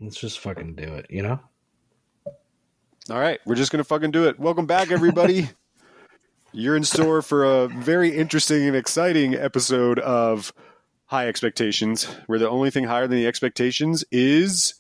Let's just fucking do it, you know? All right, we're just going to fucking do it. Welcome back, everybody. You're in store for a very interesting and exciting episode of High Expectations, where the only thing higher than the expectations is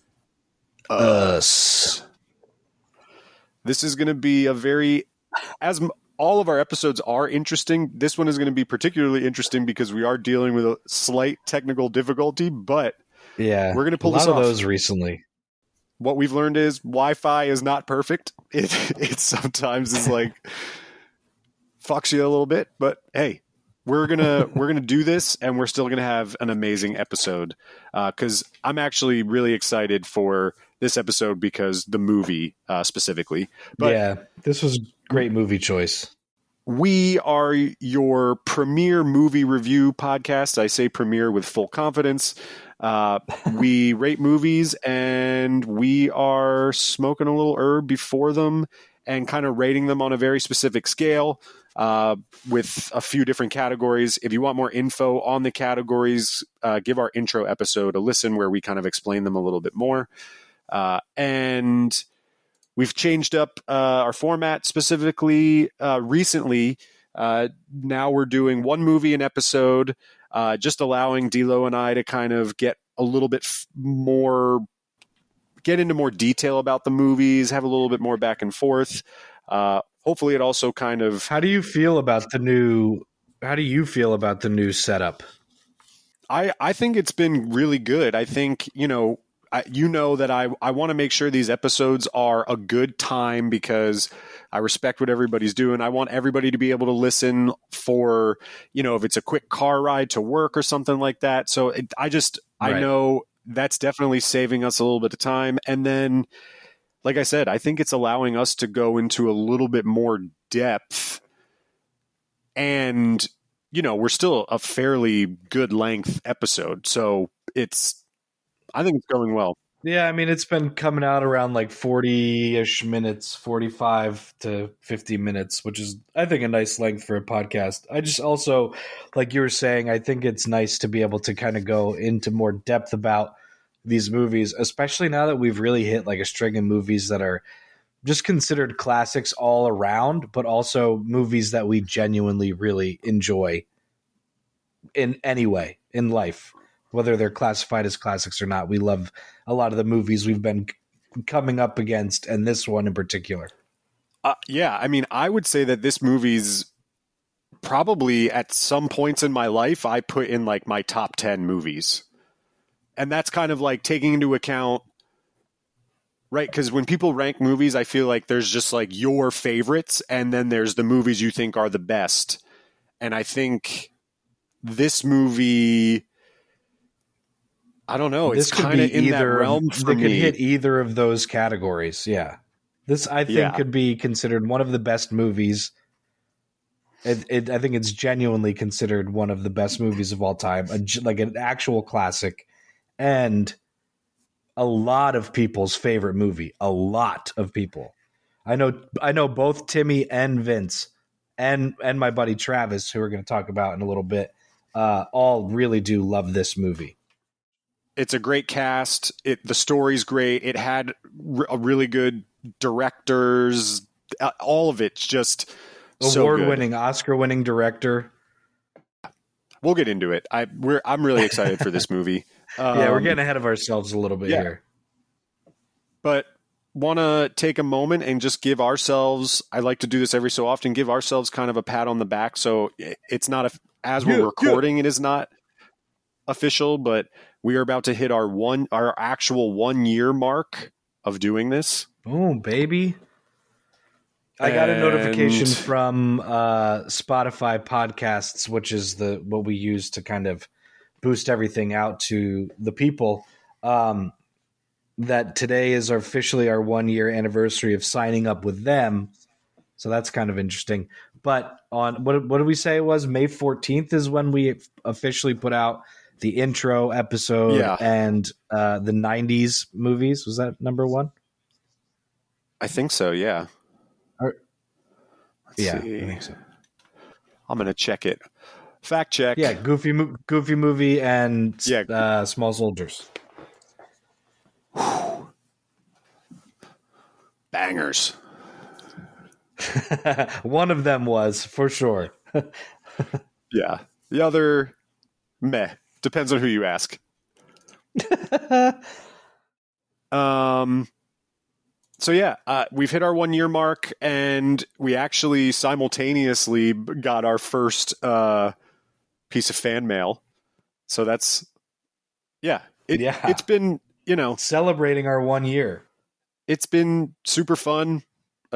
us. This is going to be a very, all of our episodes are interesting, this one is going to be particularly interesting because we are dealing with a slight technical difficulty, but yeah, we're going to pull this off. A lot of those recently. What we've learned is Wi-Fi is not perfect. It sometimes is like fucks you a little bit, but hey, we're gonna do this, and we're still gonna have an amazing episode. Because I'm actually really excited for this episode because the movie specifically. But yeah, this was a great movie choice. We are your premier movie review podcast. I say premier with full confidence. We rate movies, and we are smoking a little herb before them and kind of rating them on a very specific scale with a few different categories. If you want more info on the categories, give our intro episode a listen where we kind of explain them a little bit more. And we've changed up our format specifically recently. Now we're doing one movie an episode, just allowing D'Lo and I to kind of get a little bit more, get into more detail about the movies, have a little bit more back and forth. Hopefully it also kind of... How do you feel about the new setup? I think it's been really good. I think, that I want to make sure these episodes are a good time because I respect what everybody's doing. I want everybody to be able to listen for, if it's a quick car ride to work or something like that. So I know that's definitely saving us a little bit of time. And then, like I said, I think it's allowing us to go into a little bit more depth. And, we're still a fairly good length episode. So I think it's going well. Yeah, I mean, it's been coming out around like 40-ish minutes, 45 to 50 minutes, which is, I think, a nice length for a podcast. I just also, like you were saying, I think it's nice to be able to kind of go into more depth about these movies, especially now that we've really hit like a string of movies that are just considered classics all around, but also movies that we genuinely really enjoy in any way in life. Whether they're classified as classics or not, we love a lot of the movies we've been coming up against, and this one in particular. Yeah, I mean, I would say that this movie's probably at some points in my life, I put in like my top 10 movies. And that's kind of like taking into account, right? Because when people rank movies, I feel like there's just like your favorites, and then there's the movies you think are the best. And I think this movie... I don't know. It's kind of in that realm for me. It could hit either of those categories. Yeah. This, I think, could be considered one of the best movies. I think it's genuinely considered one of the best movies of all time, like an actual classic, and a lot of people's favorite movie. A lot of people. I know both Timmy and Vince and my buddy Travis, who we're going to talk about in a little bit, all really do love this movie. It's a great cast. The story's great. It had a really good directors. All of it's just award-winning, Oscar-winning director. We'll get into it. I'm really excited for this movie. Yeah, we're getting ahead of ourselves a little bit here. But want to take a moment and just give ourselves, I like to do this every so often, give ourselves kind of a pat on the back. So it's not, as we're recording, it is not official, but we are about to hit our actual 1 year mark of doing this. Oh, baby. I got a notification from Spotify Podcasts, which is what we use to kind of boost everything out to the people, that today is officially our 1 year anniversary of signing up with them. So that's kind of interesting. But on what did we say it was? May 14th is when we officially put out the intro episode and the 90s movies. Was that number one? I think so, yeah. Let's see. I think so. I'm going to check it. Fact check. Yeah, Goofy Movie and Small Soldiers. bangers. One of them was, for sure. Yeah. The other, meh. Depends on who you ask. So yeah, we've hit our 1 year mark, and we actually simultaneously got our first piece of fan mail. So that's it's been, celebrating our 1 year. It's been super fun.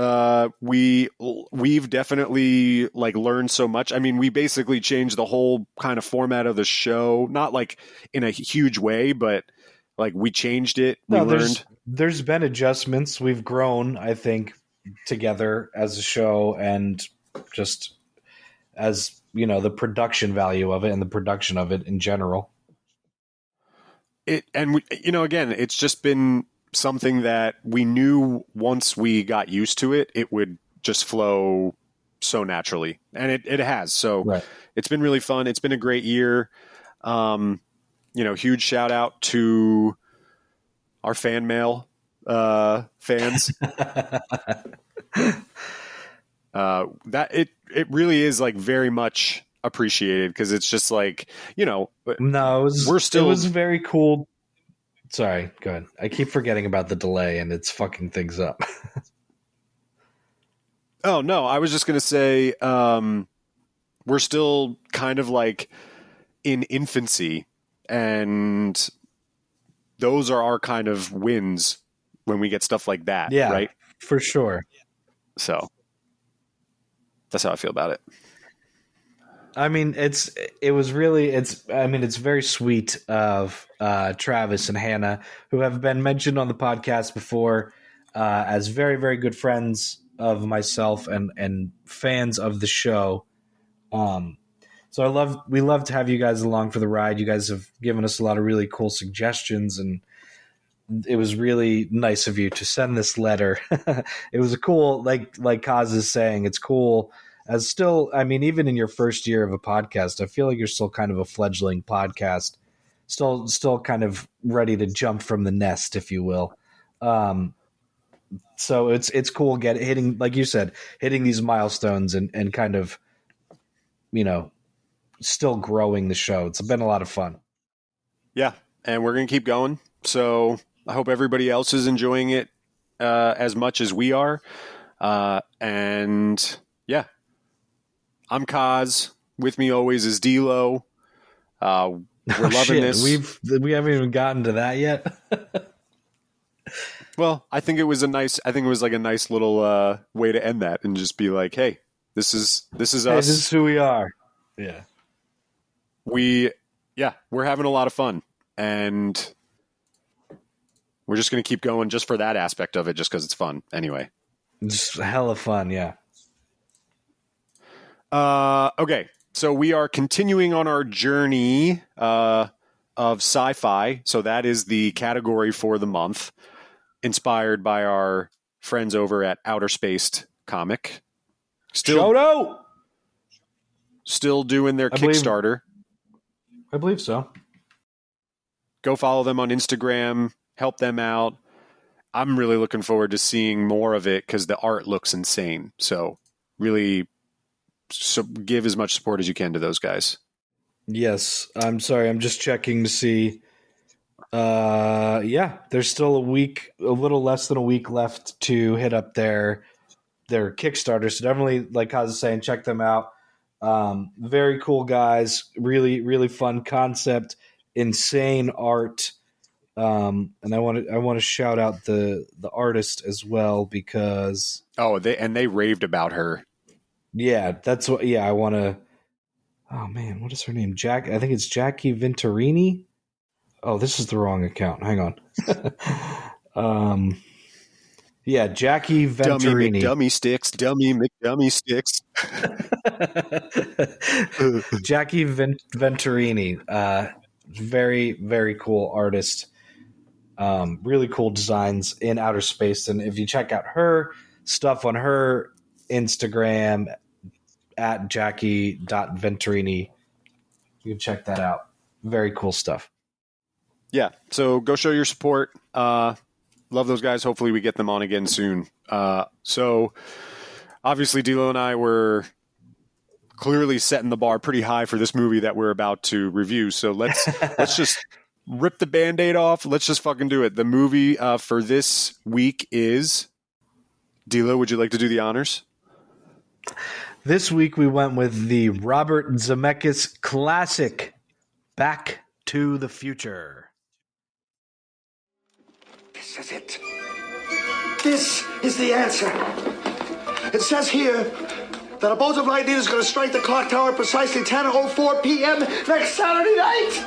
We've definitely like learned so much. I mean, we basically changed the whole kind of format of the show, not like in a huge way, but like we changed it. We learned. There's been adjustments. We've grown, I think, together as a show, and just as the production value of it and the production of it in general. Again, it's just been something that we knew once we got used to it, it would just flow so naturally, and it has. So right. It's been really fun. It's been a great year. Huge shout out to our fan mail fans. That it really is like very much appreciated, because it's just like, no, it was very cool. Sorry, go ahead. I keep forgetting about the delay, and it's fucking things up. Oh no, I was just gonna say we're still kind of like in infancy, and those are our kind of wins when we get stuff like that. Yeah, right? For sure. So that's how I feel about it. I mean, it's very sweet of Travis and Hannah, who have been mentioned on the podcast before as very, very good friends of myself and fans of the show. So we love to have you guys along for the ride. You guys have given us a lot of really cool suggestions, and it was really nice of you to send this letter. It was a cool, like Kaz is saying, it's cool. As still, I mean, even in your first year of a podcast, I feel like you're still kind of a fledgling podcast, still kind of ready to jump from the nest, if you will. So it's cool hitting, like you said, hitting these milestones and kind of, still growing the show. It's been a lot of fun. Yeah, and we're going to keep going. So I hope everybody else is enjoying it as much as we are. And yeah. I'm Kaz. With me always is D-Lo. We're loving this. We haven't even gotten to that yet. Well, I think it was like a nice little way to end that, and just be like, hey, this is us. This is who we are. Yeah. We're having a lot of fun, and we're just going to keep going just for that aspect of it, just because it's fun anyway. Just hella fun. Yeah. Okay, so we are continuing on our journey of sci-fi. So that is the category for the month, inspired by our friends over at Outer Spaced Comic. Still doing their Kickstarter. I believe so. Go follow them on Instagram. Help them out. I'm really looking forward to seeing more of it, because the art looks insane. So really... So give as much support as you can to those guys. Yes. I'm sorry. I'm just checking to see. There's still a little less than a week left to hit up their Kickstarter. So definitely, like Kaz is saying, check them out. Very cool guys. Really, really fun concept. Insane art. And I want to shout out the artist as well, because they raved about her. Yeah, that's what. Yeah, I want to. Oh man, what is her name? I think it's Jackie Venturini. Oh, this is the wrong account. Hang on. Yeah, Jackie Venturini. Dummy sticks. Dummy McDummy sticks. Jackie Venturini. Very, very cool artist. Really cool designs in outer space. And if you check out her stuff on her Instagram at Jackie.Venturini, you can check that out. Very cool stuff. Yeah. So go show your support. Love those guys. Hopefully we get them on again soon. So obviously D'Lo and I were clearly setting the bar pretty high for this movie that we're about to review. So let's just rip the Band-Aid off. Let's just fucking do it. The movie for this week is... D'Lo, would you like to do the honors? This week we went with the Robert Zemeckis classic, Back to the Future. This is it. This is the answer. It says here that a bolt of lightning is going to strike the clock tower precisely 10:04 p.m. next Saturday night.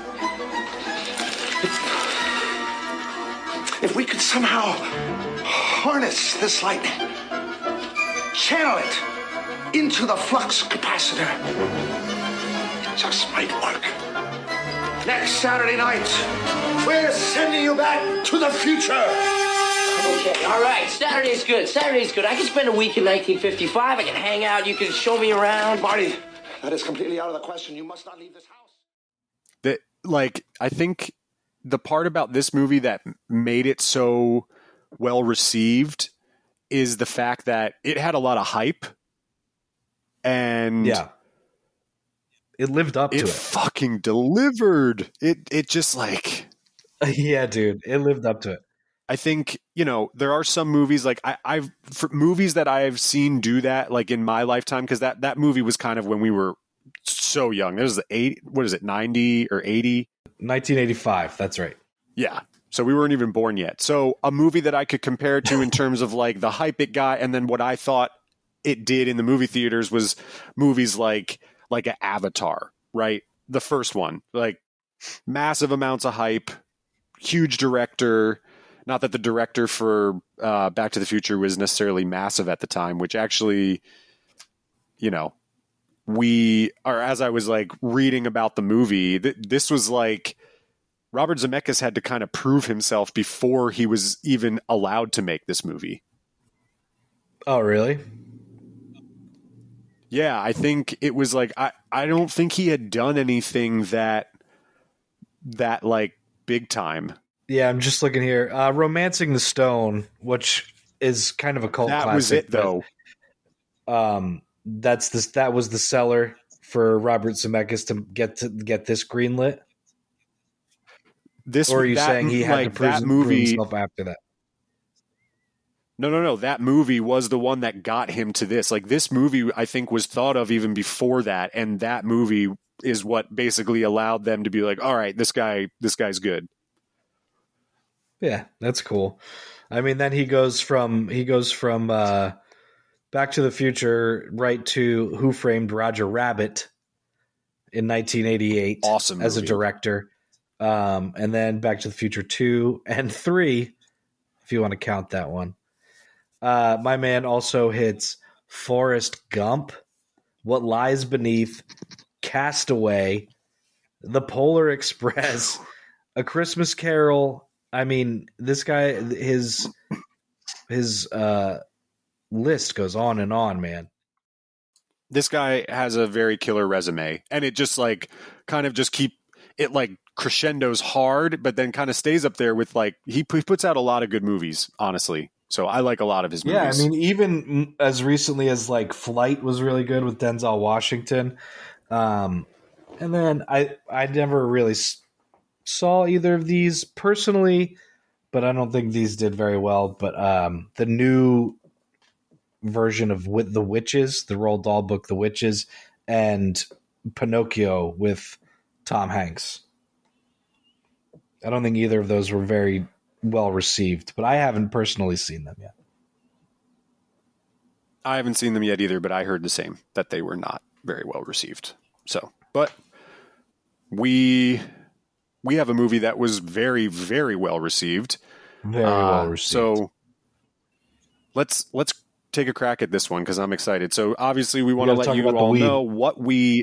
If we could somehow harness this lightning, channel it into the flux capacitor, it just might work. Next Saturday night, we're sending you back to the future. Okay, all right. Saturday's good. Saturday's good. I can spend a week in 1955. I can hang out. You can show me around. Marty, that is completely out of the question. You must not leave this house. I think the part about this movie that made it so well received is the fact that it had a lot of hype, and it lived up to it. It fucking delivered. It just like, yeah, dude, it lived up to it. I think, there are some movies like movies that I've seen do that, like in my lifetime, because that movie was kind of when we were so young. It was 90 or 80? 1985. That's right. Yeah. So we weren't even born yet. So a movie that I could compare to in terms of like the hype it got, and then what I thought it did in the movie theaters was movies like an Avatar, right? The first one, like massive amounts of hype, huge director. Not that the director for Back to the Future was necessarily massive at the time, which actually, as I was like reading about the movie, this was like Robert Zemeckis had to kind of prove himself before he was even allowed to make this movie. Oh, really? Yeah, I think it was like, I don't think he had done anything that like big time. Yeah, I'm just looking here. Romancing the Stone, which is kind of a cult classic. That was it, though. That was the seller for Robert Zemeckis to get this greenlit. Or are you saying he had to prove himself after that? No. That movie was the one that got him to this. Like, this movie, I think, was thought of even before that, and that movie is what basically allowed them to be like, all right, this guy's good. Yeah, that's cool. I mean, then he goes from Back to the Future right to Who Framed Roger Rabbit in 1988. Awesome as movie. A director. And then Back to the Future 2 and 3, if you want to count that one. My man also hits Forrest Gump, What Lies Beneath, Castaway, The Polar Express, A Christmas Carol. I mean, this guy, his list goes on and on, man. This guy has a very killer resume, and it just like kind of just it like crescendos hard, but then kind of stays up there with like, he puts out a lot of good movies, honestly. So I like a lot of his movies. Yeah, I mean, even as recently as like Flight was really good with Denzel Washington. And then I never really saw either of these personally, but I don't think these did very well. But the new version of The Witches, the Roald Dahl book, The Witches, and Pinocchio with Tom Hanks. I don't think either of those were very well received, but I haven't personally seen them yet. I haven't seen them yet either, but I heard the same, that they were not very well received. So, but we have a movie that was very, very well received. Very well received. So let's take a crack at this one, because I'm excited. So obviously we want to let you all know what we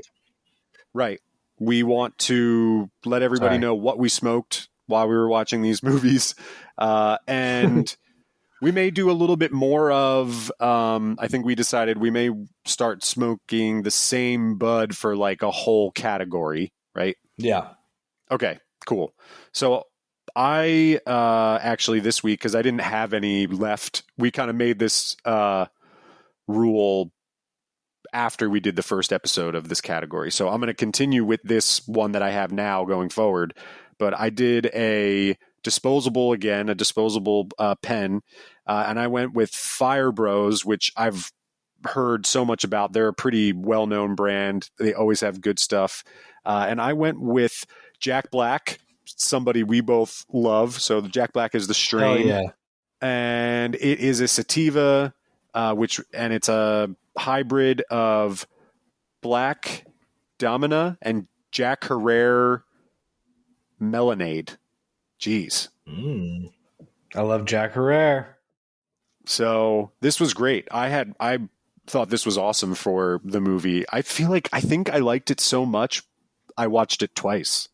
want to let everybody know what we smoked while we were watching these movies. And we may do a little bit more of, I think we decided we may start smoking the same bud for like a whole category, right? Yeah. Okay, cool. So I actually this week, because I didn't have any left, we kind of made this rule after we did the first episode of this category. So I'm going to continue with this one that I have now going forward. But I did a disposable pen, and I went with Fire Bros, which I've heard so much about. They're a pretty well-known brand. They always have good stuff. And I went with Jack Black, somebody we both love. So the Jack Black is the strain. Oh, yeah. And it is a sativa, and it's a hybrid of Black Domina and Jack Herrera Melonade. Jeez. I love Jack Herrera. So this was great. I thought this was awesome for the movie. I think I liked it so much, I watched it twice.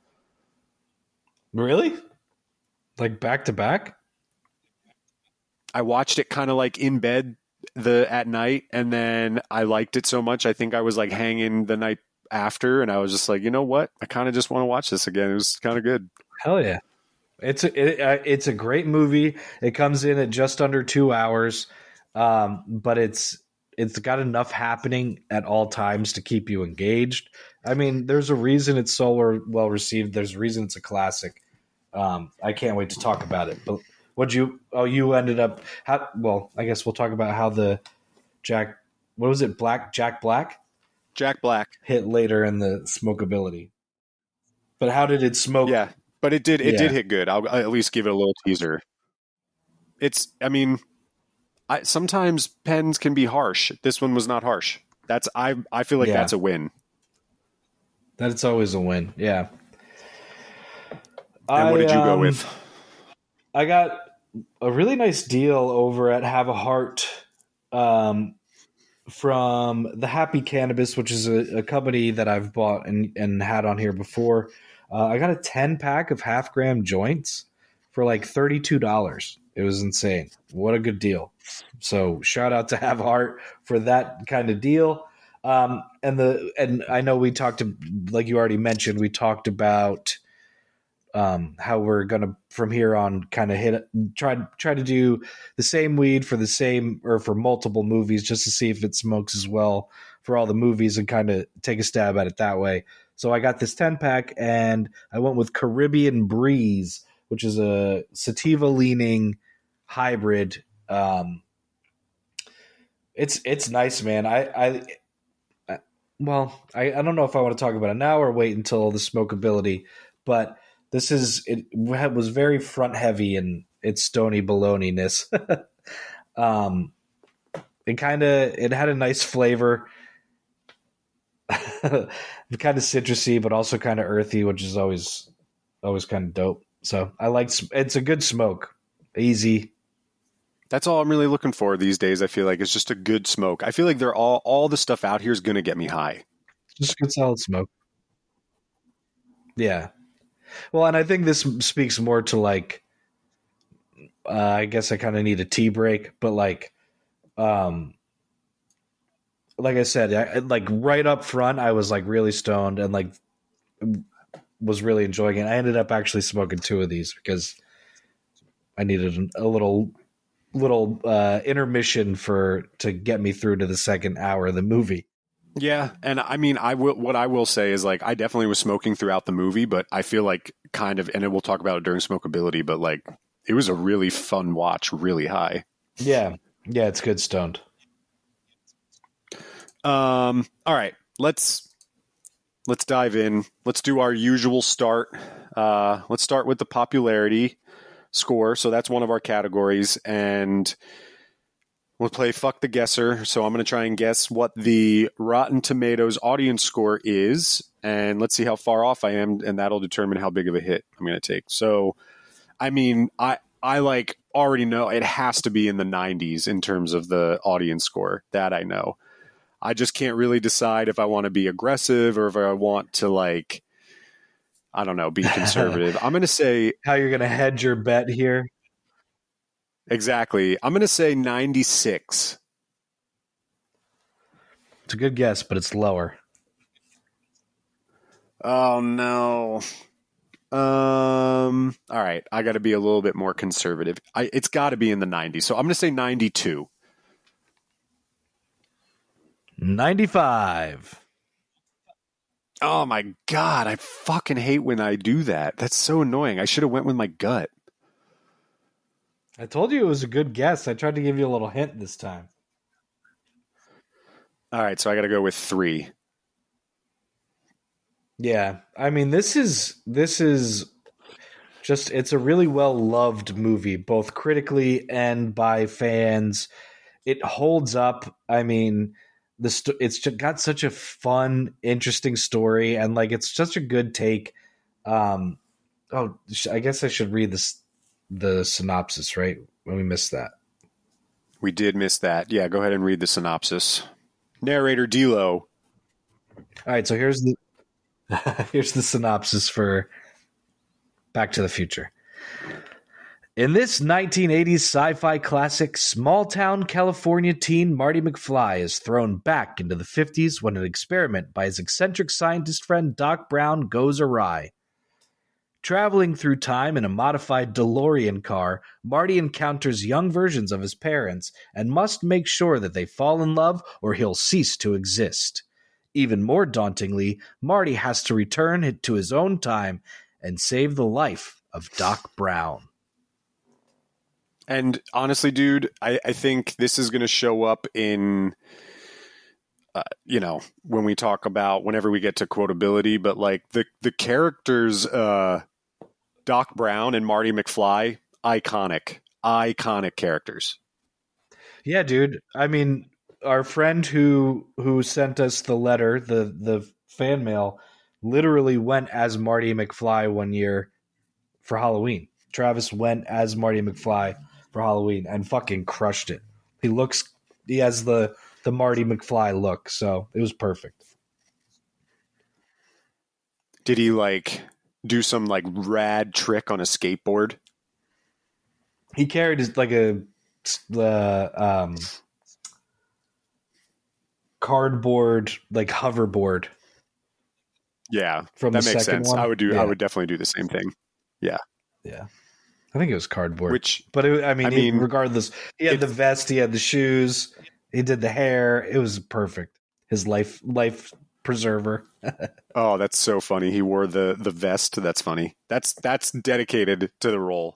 Really? Like back to back? I watched it kind of like in bed at night, and then I liked it so much. I think I was like hanging the night after, and I was just like, you know what? I kind of just want to watch this again. It was kind of good. Hell yeah. It's a great movie. It comes in at just under 2 hours, but it's got enough happening at all times to keep you engaged. I mean, there's a reason it's so well received. There's a reason it's a classic. I can't wait to talk about it. But you ended up, I guess we'll talk about how the Jack Black Jack Black hit later in the smokability. But how did it smoke? Yeah, but it did hit good. I'll at least give it a little teaser. Sometimes pens can be harsh. This one was not harsh. I feel like that's a win. That's always a win. Yeah. And what did you go with? I got a really nice deal over at Have a Heart from the Happy Cannabis, which is a company that I've bought and had on here before. I got a 10-pack of half-gram joints for like $32. It was insane. What a good deal. So shout out to Have a Heart for that kind of deal. And I know we talked to, like you already mentioned, we talked about how we're gonna from here on kind of try to do the same weed for the same or for multiple movies just to see if it smokes as well for all the movies and kind of take a stab at it that way. So I got this 10-pack and I went with Caribbean Breeze, which is a sativa leaning hybrid. It's nice, man. I don't know if I want to talk about it now or wait until the smokability, but it was very front heavy in its stony baloney-ness. It had a nice flavor, kind of citrusy, but also kind of earthy, which is always kind of dope. So it's a good smoke, easy. That's all I'm really looking for these days. I feel like it's just a good smoke. I feel like they're all the stuff out here is going to get me high. Just good solid smoke. Yeah. Well, and I think this speaks more to like, I guess I kind of need a tea break, but like I said, like right up front, I was like really stoned and like was really enjoying it. I ended up actually smoking 2 of these because I needed a little intermission to get me through to the second hour of the movie. Yeah, and I mean, what I will say is like I definitely was smoking throughout the movie, but I feel like kind of, and we'll talk about it during smokability, but like it was a really fun watch, really high. Yeah, it's good stoned. All right, let's dive in. Let's do our usual start. Let's start with the popularity score. So that's one of our categories, and we'll play Fuck the Guesser. So I'm going to try and guess what the Rotten Tomatoes audience score is, and let's see how far off I am, and that'll determine how big of a hit I'm going to take. So, I mean, I like already know it has to be in the 90s in terms of the audience score. That I know. I just can't really decide if I want to be aggressive or if I want to, like, I don't know, be conservative. I'm going to say... How you're going to hedge your bet here? Exactly. I'm going to say 96. It's a good guess, but it's lower. Oh, no. All right, I got to be a little bit more conservative. It's got to be in the 90s, so I'm going to say 92. 95. Oh my God, I fucking hate when I do that. That's so annoying. I should have went with my gut. I told you it was a good guess. I tried to give you a little hint this time. All right, so I got to go with 3. Yeah, I mean this is just it's a really well loved movie, both critically and by fans. It holds up. I mean, it's got such a fun, interesting story, and like it's such a good take. I guess I should read the synopsis, right? When we missed that, We did miss that. Yeah, go ahead and read the synopsis. Narrator D'Lo. all right. So here's the here's the synopsis for Back to the Future. In this 1980s sci-fi classic, small-town California teen Marty McFly is thrown back into the 50s when an experiment by his eccentric scientist friend Doc Brown goes awry. Traveling through time in a modified DeLorean car, Marty encounters young versions of his parents and must make sure that they fall in love or he'll cease to exist. Even more dauntingly, Marty has to return to his own time and save the life of Doc Brown. And honestly, dude, I think this is going to show up in, when we talk about whenever we get to quotability, but like the characters, Doc Brown and Marty McFly, iconic characters. Yeah, dude. I mean, our friend who sent us the letter, the fan mail, literally went as Marty McFly one year for Halloween. Travis went as Marty McFly for Halloween and fucking crushed it. He has the Marty McFly look, so it was perfect. Did he like do some like rad trick on a skateboard? He carried his cardboard like hoverboard. Yeah, From that the makes second sense. one? I would Yeah. definitely do the same thing. Yeah. Yeah. I think it was cardboard. But regardless, he had the vest, he had the shoes, he did the hair. It was perfect. His life preserver. Oh, that's so funny. He wore the vest. That's funny. That's dedicated to the role.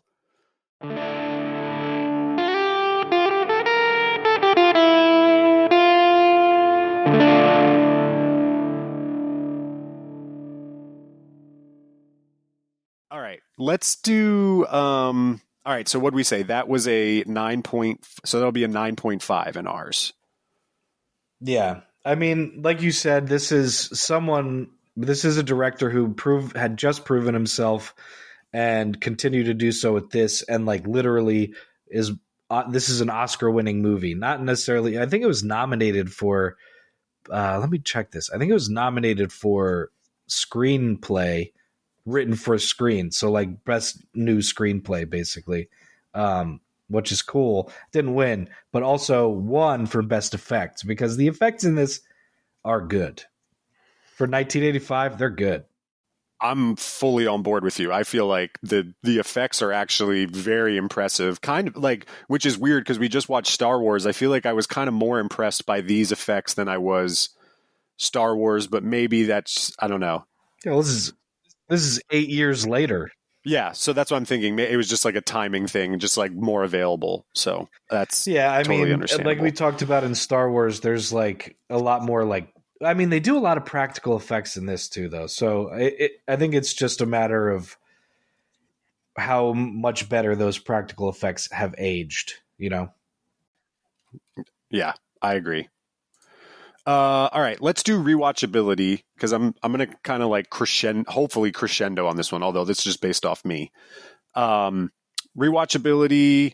All right, let's do. All right, so what did we say? That was a 9 point. So that'll be a 9.5 in ours. Yeah. I mean, like you said, this is a director who had just proven himself and continue to do so with this, and like literally is this is an Oscar-winning movie. Not necessarily. I think it was nominated for. Let me check this. I think it was nominated for screenplay written for a screen, so like best new screenplay, basically, which is cool. Didn't win, but also won for best effects because the effects in this are good. For 1985, they're good. I'm fully on board with you. I feel like the effects are actually very impressive. Kind of like, which is weird because we just watched Star Wars. I feel like I was kind of more impressed by these effects than I was Star Wars, but maybe that's, I don't know. Yeah, well, this is 8 years later. Yeah, so that's what I'm thinking. It was just like a timing thing, just like more available. So that's totally understandable. Like we talked about in Star Wars, there's like a lot more like, I mean, they do a lot of practical effects in this too, though. So I think it's just a matter of how much better those practical effects have aged, you know? Yeah, I agree. All right, let's do rewatchability because I'm gonna kind of like hopefully crescendo on this one. Although this is just based off me. Rewatchability,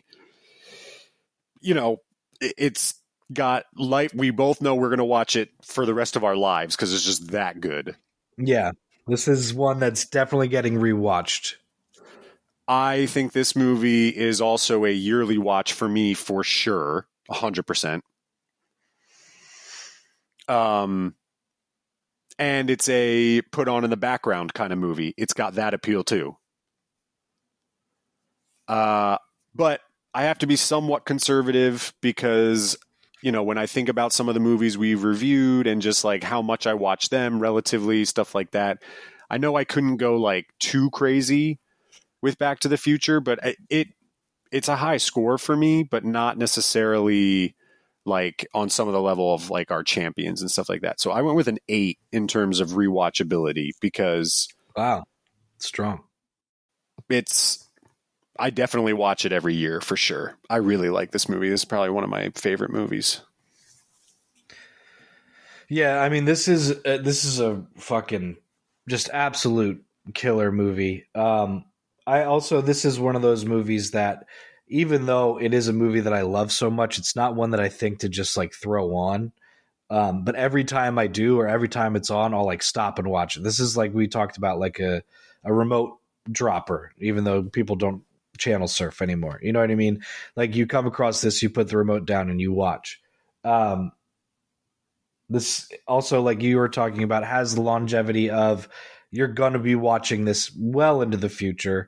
it's got light. We both know we're gonna watch it for the rest of our lives because it's just that good. Yeah, this is one that's definitely getting rewatched. I think this movie is also a yearly watch for me for sure, 100%. and it's a put on in the background kind of movie. It's got that appeal too. But I have to be somewhat conservative because, you know, when I think about some of the movies we've reviewed and just like how much I watch them relatively, stuff like that, I know I couldn't go like too crazy with Back to the Future, but it's a high score for me, but not necessarily like on some of the level of like our champions and stuff like that. So I went with an 8 in terms of rewatchability because wow, strong. I definitely watch it every year for sure. I really like this movie. This is probably one of my favorite movies. Yeah, I mean, this is a fucking just absolute killer movie. This is one of those movies that, even though it is a movie that I love so much, it's not one that I think to just like throw on. But every time I do, or every time it's on, I'll like stop and watch it. This is like we talked about, like a remote dropper, even though people don't channel surf anymore. You know what I mean? Like you come across this, you put the remote down and you watch. This also, like you were talking about, has the longevity of you're going to be watching this well into the future.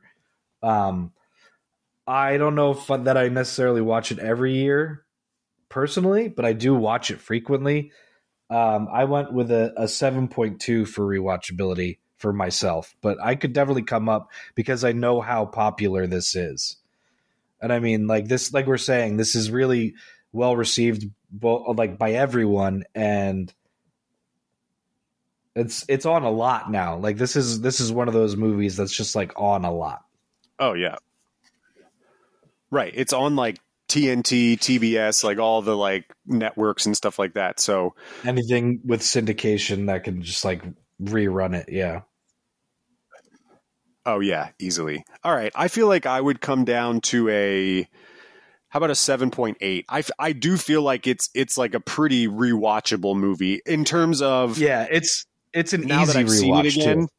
I don't know if that I necessarily watch it every year personally, but I do watch it frequently. I went with a 7.2 for rewatchability for myself, but I could definitely come up because I know how popular this is. And I mean, like this, like we're saying, this is really well received, like by everyone, and it's on a lot now. Like this is one of those movies that's just like on a lot. Oh yeah. Right. It's on like TNT, TBS, like all the like networks and stuff like that. So anything with syndication that can just like rerun it. Yeah. Oh yeah, easily. All right. I feel like I would come down to how about a 7.8? I do feel like it's like a pretty rewatchable movie in terms of, yeah, it's an now easy that I've seen it rewatch again. too.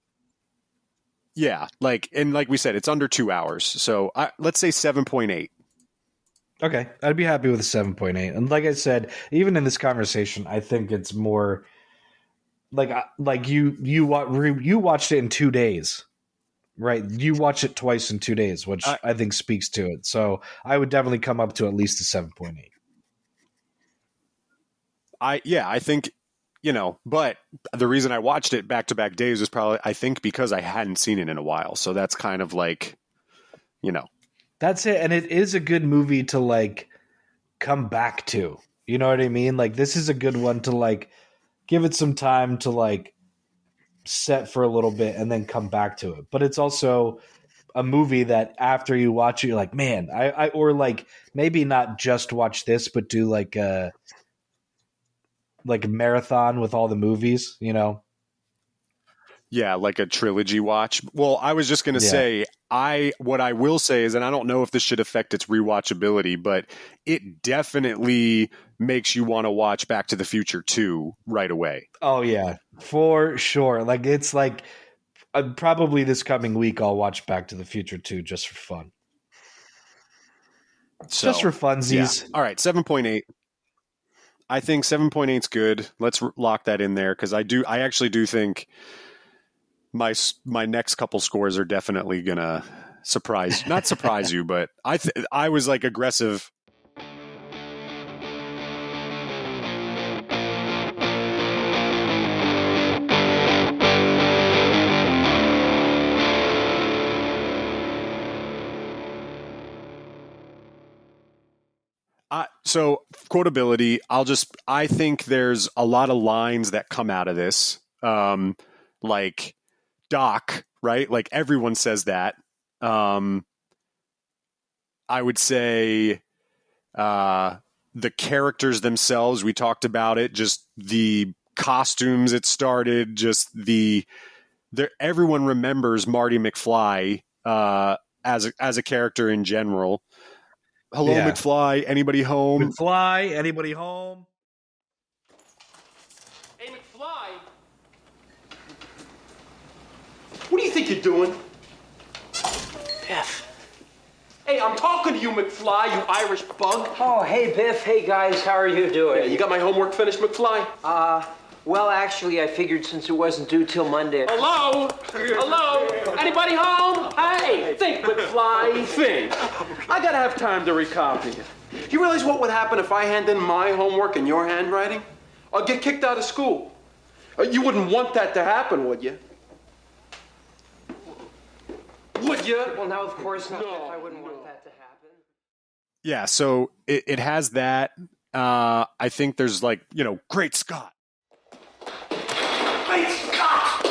Yeah, like we said, it's under 2 hours. So let's say 7.8. Okay, I'd be happy with a 7.8. And like I said, even in this conversation, I think it's more like you watched it in 2 days, right? You watched it twice in 2 days, which I think speaks to it. So I would definitely come up to at least a 7.8. I think, you know, but the reason I watched it back-to-back days was probably, I think, because I hadn't seen it in a while. So that's kind of like, you know. That's it. And it is a good movie to like come back to. You know what I mean? Like this is a good one to like give it some time to like set for a little bit and then come back to it. But it's also a movie that after you watch it, you're like, man, or like maybe not just watch this, but do like a marathon with all the movies, you know? Yeah, like a trilogy watch. Well, I was just going to say, what I will say is, and I don't know if this should affect its rewatchability, but it definitely makes you want to watch Back to the Future 2 right away. Oh yeah, for sure. Like it's like probably this coming week I'll watch Back to the Future 2 just for fun. So, just for funsies. Yeah. All right, 7.8. I think 7.8 is good. Let's lock that in there because I actually do think my next couple scores are definitely gonna not surprise you, but I was like aggressive. So quotability, I think there's a lot of lines that come out of this, like Doc, right? Like everyone says that. I would say the characters themselves, we talked about it, just the costumes it started, just everyone remembers Marty McFly as a character in general. Hello, yeah. McFly, anybody home? McFly, anybody home? Hey, McFly. What do you think you're doing? Biff. Hey, I'm talking to you, McFly, you Irish bug. Oh, hey, Biff. Hey, guys, how are you doing? Yeah, you got my homework finished, McFly? Well, actually, I figured since it wasn't due till Monday. Hello? Hello? Anybody home? Hey, think, McFly, think. I gotta have time to recopy it. You realize what would happen if I hand in my homework in your handwriting? I'll get kicked out of school. You wouldn't want that to happen, would you? Would you? Well, now, of course not. No, I wouldn't want that to happen. Yeah, so it has that. I think there's like, Great Scott. Great Scott!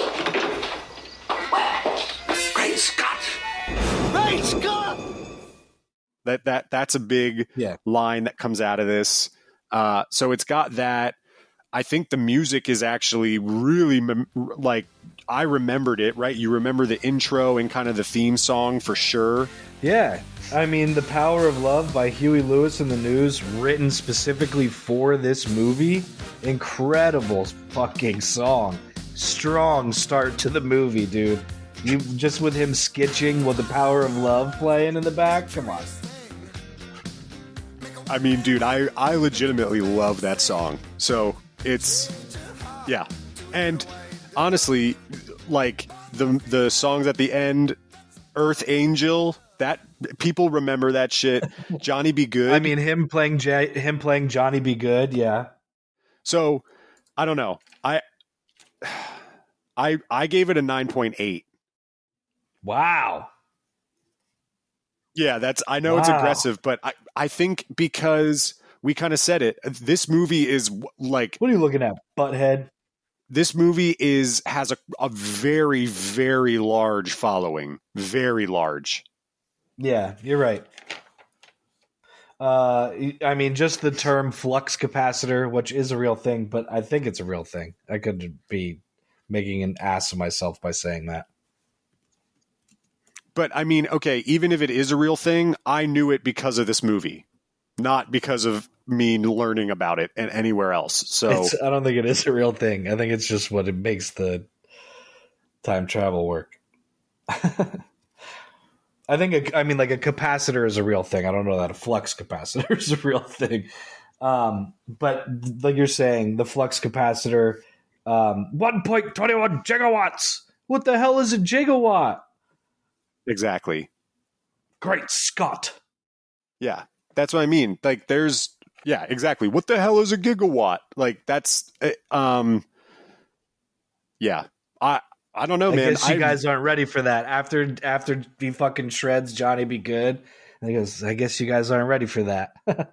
Great Scott! Great Scott! That's a big line that comes out of this. So it's got that. I think the music is actually really I remembered it, right? You remember the intro and kind of the theme song for sure. Yeah. I mean, The Power of Love by Huey Lewis and the News, written specifically for this movie. Incredible fucking song. Strong start to the movie, dude. You just with him sketching with The Power of Love playing in the back. Come on. I mean, dude, I legitimately love that song. So it's, yeah. And honestly, like the songs at the end, Earth Angel, that people remember that shit. Johnny Be Good. I mean, him playing Johnny Be Good. Yeah. So I don't know. I gave it a 9.8. Wow. Yeah, I know it's aggressive, but I think because we kind of said it, this movie is like... What are you looking at, butthead? This movie has a very, very large following. Very large. Yeah, you're right. I mean, just the term flux capacitor, which is a real thing, but I think it's a real thing. I could be making an ass of myself by saying that. But I mean, okay, even if it is a real thing, I knew it because of this movie, not because of me learning about it and anywhere else. So I don't think it is a real thing. I think it's just what it makes the time travel work. I mean, like a capacitor is a real thing. I don't know that a flux capacitor is a real thing. But like you're saying, the flux capacitor, 1.21 gigawatts. What the hell is a gigawatt? Exactly. Great Scott. Yeah, that's what I mean. Like yeah, exactly. What the hell is a gigawatt? Like that's, yeah. I don't know, man. I guess you guys aren't ready for that. After he fucking shreds Johnny Be Good, I guess you guys aren't ready for that.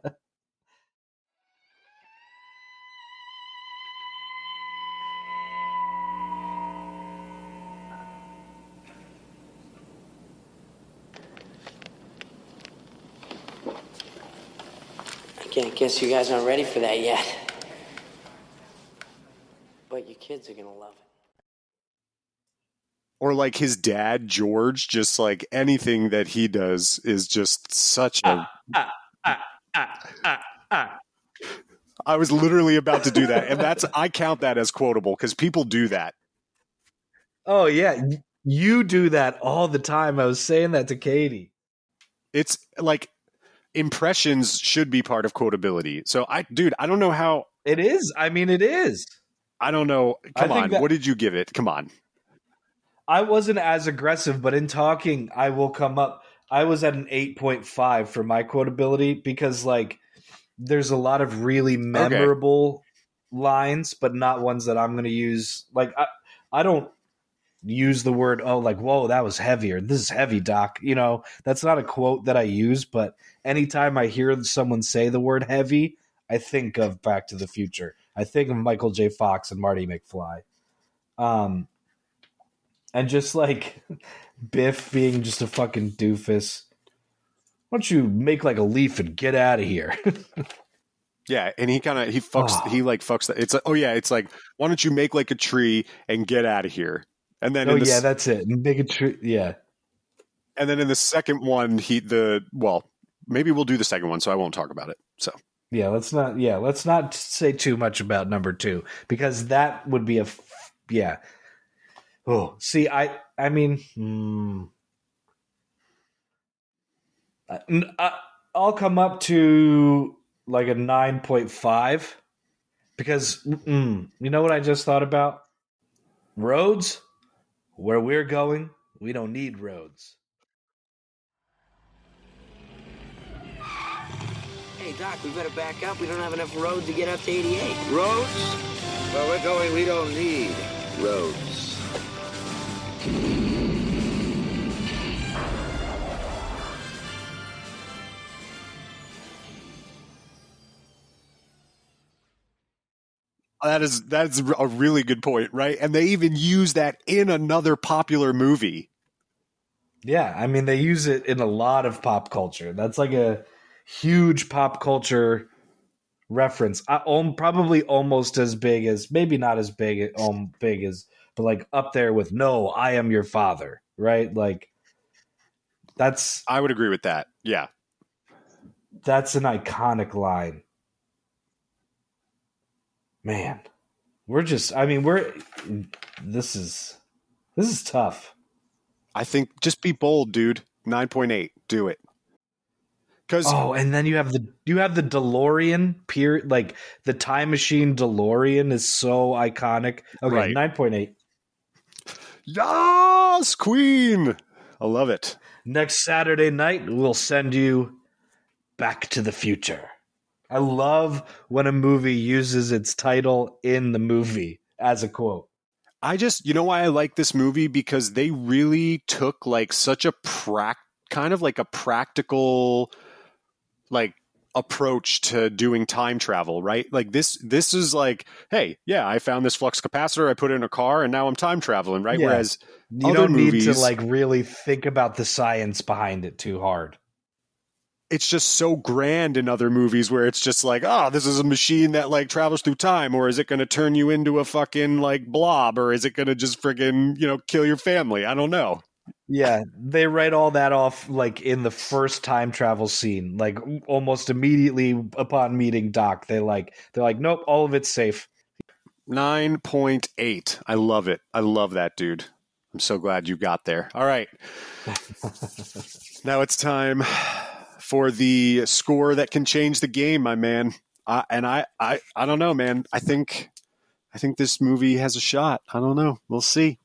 I guess you guys aren't ready for that yet. But your kids are gonna love it. Or like his dad, George, just like anything that he does is just such a... I was literally about to do that. And I count that as quotable because people do that. Oh, yeah. You do that all the time. I was saying that to Katie. It's like impressions should be part of quotability. So I don't know how... It is. I mean, it is. I don't know. Come on. What did you give it? Come on. I wasn't as aggressive, but in talking, I will come up. I was at an 8.5 for my quotability because, like, there's a lot of really memorable lines, but not ones that I'm going to use. Like, I don't use the word, oh, like, whoa, that was heavy, or this is heavy, Doc. You know, that's not a quote that I use, but anytime I hear someone say the word heavy, I think of Back to the Future. I think of Michael J. Fox and Marty McFly. And just like Biff being just a fucking doofus. Why don't you make like a leaf and get out of here? Yeah, and he fucks that. It's like, oh yeah, it's like, why don't you make like a tree and get out of here? And then yeah, that's it. Make a tree, yeah. And then in the second one, maybe we'll do the second one, so I won't talk about it. So yeah, let's not say too much about number 2 because that would be yeah. Oh, see, I mean, I'll come up to like a 9.5 Because you know what I just thought about? Roads? Where we're going, we don't need roads. Hey, Doc, we better back up. We don't have enough road to get up to 88. Roads? Where we're going, we don't need roads. That's a really good point, right? And they even use that in another popular movie. Yeah, I mean, they use it in a lot of pop culture. That's like a huge pop culture reference. Probably almost as big as, maybe not as big as, but like up there with "No, I Am Your Father," right? Like I would agree with that. Yeah, that's an iconic line. Man, this is tough. I think just be bold, dude. 9.8, do it. And then you have the DeLorean like the time machine DeLorean is so iconic. Okay, right. 9.8. Yes, Queen. I love it. Next Saturday night, we'll send you Back to the Future. I love when a movie uses its title in the movie as a quote. You know why I like this movie? Because they really took like such a kind of like a practical like approach to doing time travel, right? Like this is like, hey, yeah, I found this flux capacitor, I put it in a car, and now I'm time traveling, right? Yeah. Whereas you don't need to like really think about the science behind it too hard. It's just so grand in other movies where it's just like, oh, this is a machine that like travels through time, or is it going to turn you into a fucking like blob, or is it going to just friggin', kill your family? I don't know. Yeah, they write all that off like in the first time travel scene, like almost immediately upon meeting Doc. They're like, nope, all of it's safe. 9.8. I love it. I love that, dude. I'm so glad you got there. All right. Now it's time for the score that can change the game, my man. I don't know, man. I think this movie has a shot. I don't know. We'll see.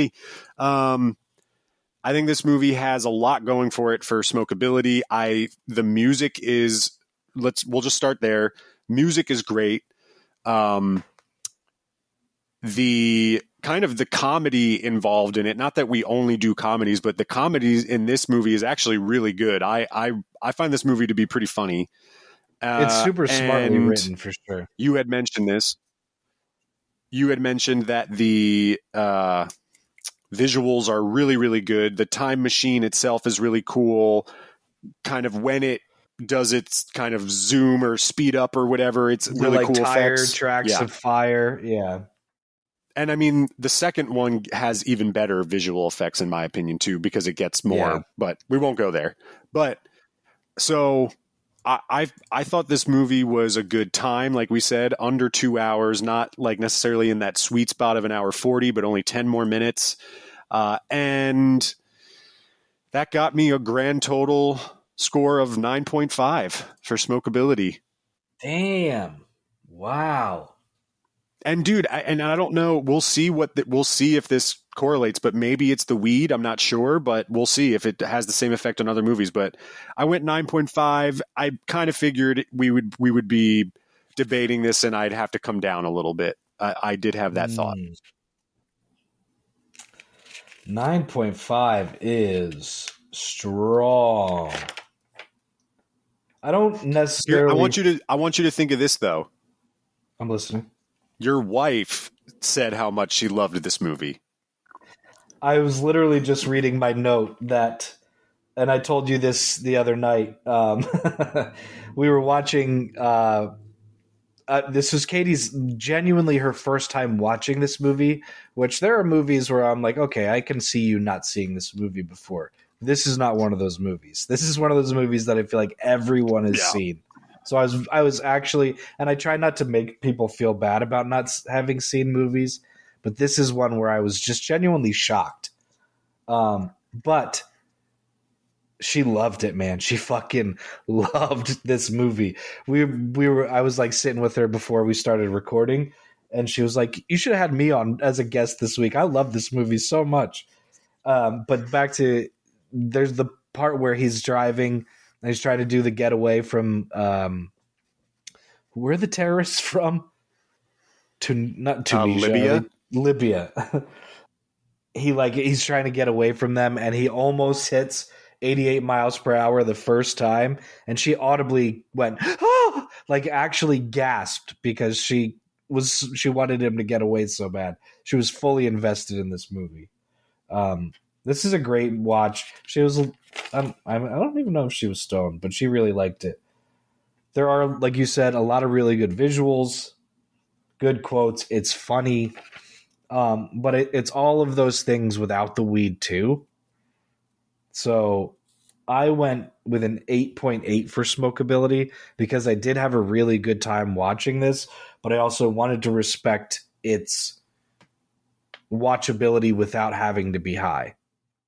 I think this movie has a lot going for it for smokability. The music is, we'll just start there. Music is great. The kind of the comedy involved in it, not that we only do comedies, but the comedy in this movie is actually really good. I find this movie to be pretty funny. It's super smartly written for sure. You had mentioned this. You had mentioned that the visuals are really, really good. The time machine itself is really cool. Kind of when it does its kind of zoom or speed up or whatever, it's really like cool tire effects. Tracks of fire. Yeah. And I mean, the second one has even better visual effects, in my opinion, too, because it gets more, but we won't go there. But so I thought this movie was a good time. Like we said, under 2 hours, not like necessarily in that sweet spot of an hour 40, but only 10 more minutes. And that got me a grand total score of 9.5 for smokability. Damn. Wow. And dude, I don't know. We'll see if this correlates, but maybe it's the weed. I'm not sure, but we'll see if it has the same effect on other movies. But I went 9.5. I kind of figured we would be debating this, and I'd have to come down a little bit. I did have that thought. 9.5 is strong. I don't necessarily. I want you to think of this though. I'm listening. Your wife said how much she loved this movie. I was literally just reading my note that, and I told you this the other night. We were watching. This was Katie's genuinely her first time watching this movie, which there are movies where I'm like, okay, I can see you not seeing this movie before. This is not one of those movies. This is one of those movies that I feel like everyone has seen. So I was actually, and I try not to make people feel bad about not having seen movies, but this is one where I was just genuinely shocked. But She loved it, man. She fucking loved this movie. I was like sitting with her before we started recording, and she was like, "You should have had me on as a guest this week. I love this movie so much." But back to, there's the part where he's driving and he's trying to do the getaway from where are the terrorists from? Not Tunisia, Libya. He's trying to get away from them, and he almost hits 88 miles per hour the first time, and she audibly went, "Oh!" Like actually gasped because she wanted him to get away so bad. She was fully invested in this movie. This is a great watch. She was, I don't even know if she was stoned, but she really liked it. There are, like you said, a lot of really good visuals, good quotes. It's funny, but it's all of those things without the weed too. So I went with an 8.8 for smokability because I did have a really good time watching this, but I also wanted to respect its watchability without having to be high.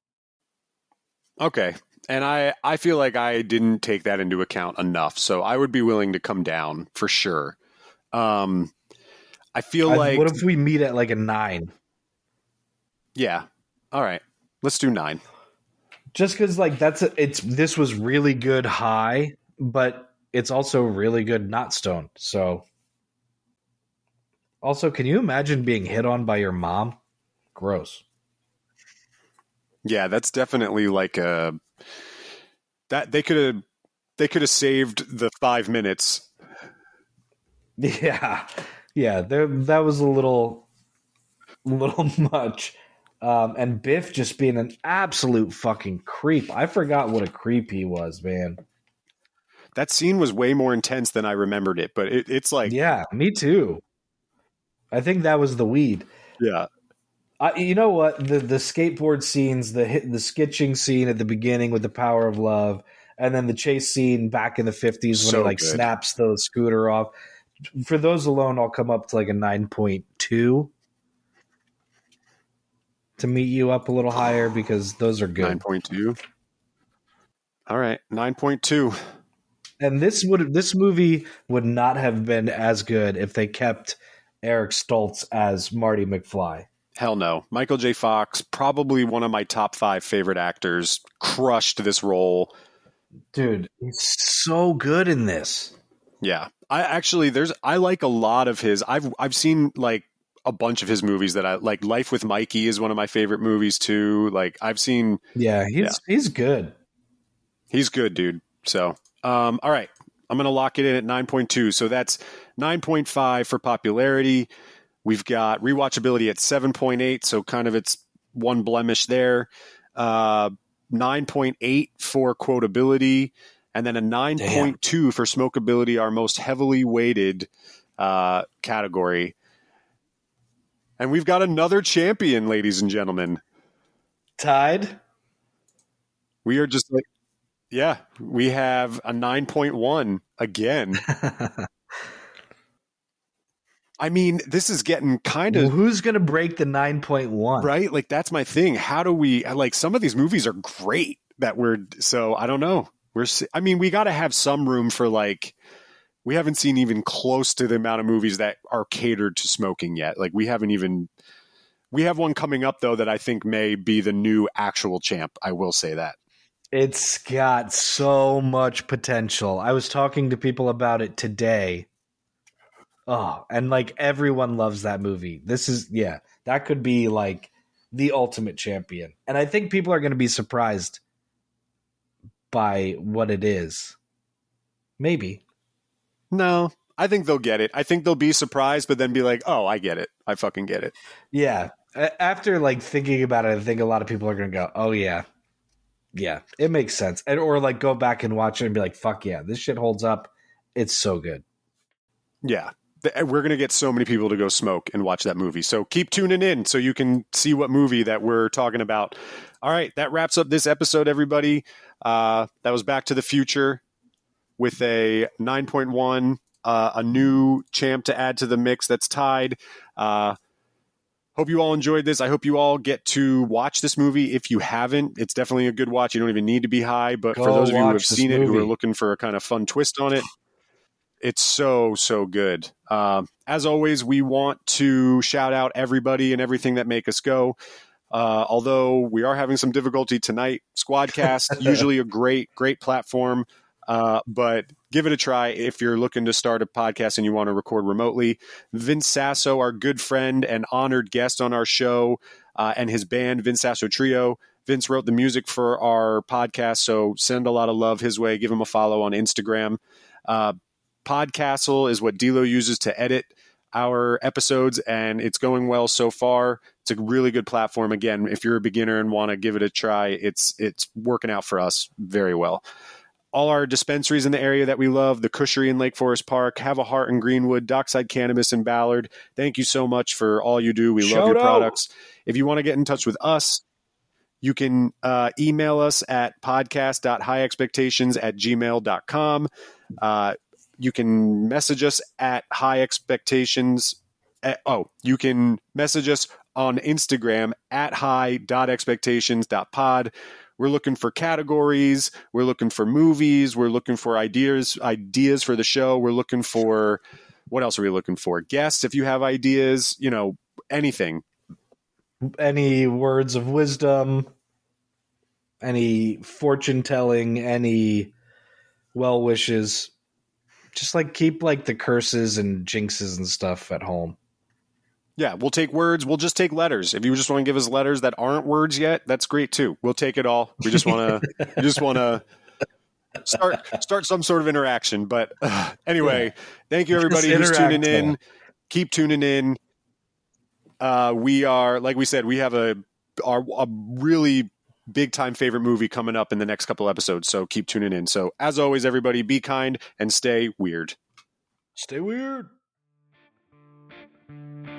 Okay. And I feel like I didn't take that into account enough. So I would be willing to come down for sure. I feel like... What if we meet at like a 9? Yeah. All right. Let's do 9. Just because like this was really good high, but it's also really good not stoned. So also, can you imagine being hit on by your mom? Gross. Yeah, that's definitely like that they could have saved the 5 minutes. Yeah. That was a little much. And Biff just being an absolute fucking creep. I forgot what a creep he was, man. That scene was way more intense than I remembered it, but it's like... Yeah, me too. I think that was the weed. Yeah. You know what? The skateboard scenes, the sketching scene at the beginning with the power of love, and then the chase scene back in the 50s when he like snaps the scooter off. For those alone, I'll come up to like a 9.2 to meet you up a little higher because those are good. 9.2. All right, 9.2. And this movie would not have been as good if they kept Eric Stoltz as Marty McFly. Hell no. Michael J. Fox, probably one of my top 5 favorite actors, crushed this role. Dude, he's so good in this. Yeah. I like a lot of his. I've seen like a bunch of his movies that I like. Life with Mikey is one of my favorite movies too. Like I've seen. Yeah, he's good. He's good, dude. So, all right. I'm going to lock it in at 9.2. So that's 9.5 for popularity. We've got rewatchability at 7.8, so kind of it's one blemish there. 9.8 for quotability, and then a 9.2 for smokability, our most heavily weighted category. And we've got another champion, ladies and gentlemen. Tied? We are just like, yeah, we have a 9.1 again. I mean, this is getting kind of... Well, who's going to break the 9.1? Right? Like, that's my thing. How do we... Like, some of these movies are great that we're... So, I don't know. We got to have some room for, like... We haven't seen even close to the amount of movies that are catered to smoking yet. Like, we haven't even... We have one coming up, though, that I think may be the new actual champ. I will say that. It's got so much potential. I was talking to people about it today. Oh, and like everyone loves that movie. That could be like the ultimate champion. And I think people are going to be surprised by what it is. Maybe. No, I think they'll get it. I think they'll be surprised, but then be like, oh, I get it. I fucking get it. Yeah. After like thinking about it, I think a lot of people are going to go, oh yeah. Yeah, it makes sense. Or like go back and watch it and be like, fuck yeah, this shit holds up. It's so good. Yeah. We're going to get so many people to go smoke and watch that movie. So keep tuning in so you can see what movie that we're talking about. All right, that wraps up this episode, everybody. That was Back to the Future with a 9.1, a new champ to add to the mix that's tied. Hope you all enjoyed this. I hope you all get to watch this movie. If you haven't, it's definitely a good watch. You don't even need to be high. But for those of you who have seen it, who are looking for a kind of fun twist on it, it's so good. As always, we want to shout out everybody and everything that make us go. Although we are having some difficulty tonight, Squadcast, usually a great platform. But give it a try if you're looking to start a podcast and you want to record remotely. Vince Sasso, our good friend and honored guest on our show, and his band, Vince Sasso Trio. Vince wrote the music for our podcast, so send a lot of love his way. Give him a follow on Instagram. Podcastle is what D'Lo uses to edit our episodes, and it's going well so far. It's a really good platform. Again, if you're a beginner and want to give it a try, it's working out for us very well. All our dispensaries in the area that we love, the Cushery in Lake Forest Park, Have a Heart in Greenwood, Dockside Cannabis in Ballard. Thank you so much for all you do. We love your products. If you want to get in touch with us, you can email us at podcast.highexpectations@gmail.com. You can message us at High Expectations. You can message us on Instagram at high.expectations.pod. We're looking for categories. We're looking for movies. We're looking for ideas for the show. We're looking for, what else are we looking for? Guests, if you have ideas, anything. Any words of wisdom, any fortune telling, any well wishes. Just keep the curses and jinxes and stuff at home. Yeah, we'll take words. We'll just take letters. If you just want to give us letters that aren't words yet, that's great too. We'll take it all. We just want to start some sort of interaction. But anyway, Thank you everybody who's tuning in. Keep tuning in. We are, like we said, we have a really big time favorite movie coming up in the next couple episodes. So keep tuning in. So as always, everybody, be kind and stay weird. Stay weird.